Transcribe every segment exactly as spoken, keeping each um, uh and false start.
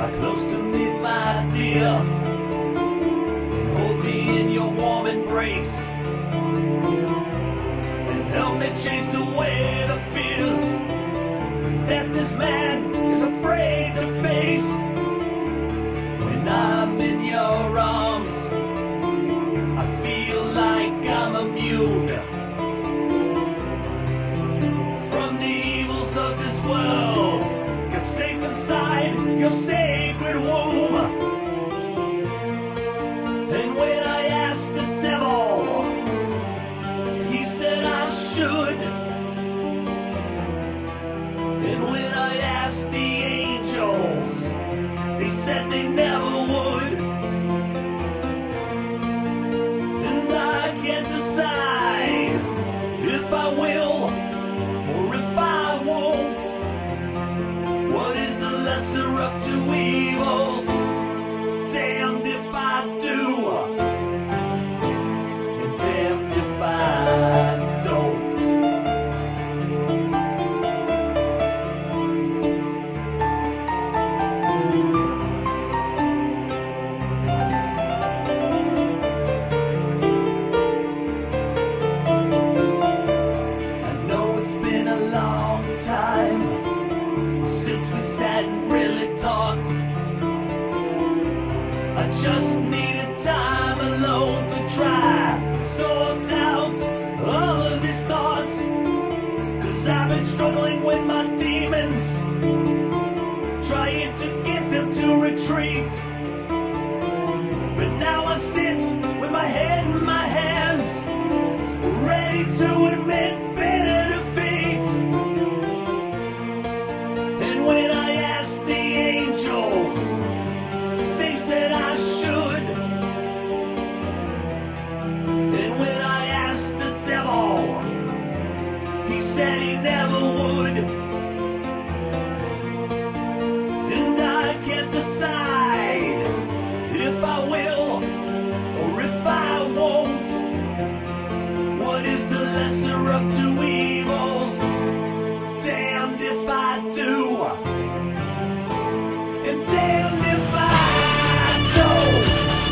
Lie close to me, my dear, and hold me in your warm embrace, and help me chase away the fears that this man is afraid to face. When I'm in your arms, I feel like I'm immune from the evils of this world. Kept safe inside your sacred womb. And when I asked the devil, he said I should. And when I asked the angels, they said they never would. And I can't decide if I will or if I won't. What is the lesser of two evils? Damned if I do, and damned if I don't. I know it's been a long time since we sat and really talked. I just needed time alone to try and sort out all of these thoughts. Cause I've been struggling with my demons, trying to get them to retreat. But now I sit with my head in my hands, ready to admit bitter defeat. And when I asked the angels, they said I should. And when I asked the devil, he said he never would. And I can't decide if I will or if I won't. What is the lesser of two evils? Damned if I do, and damned if I don't.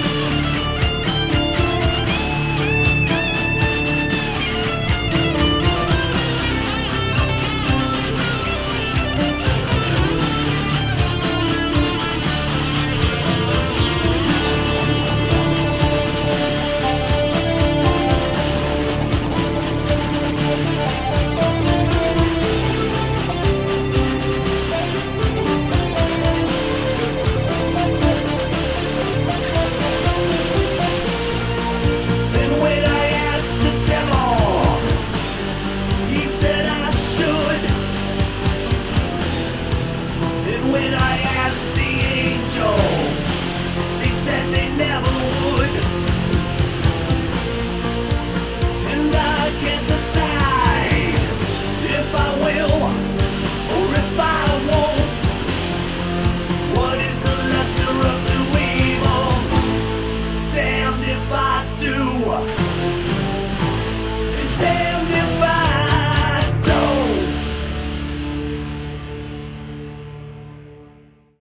And when I asked the devil, he said I should. And when I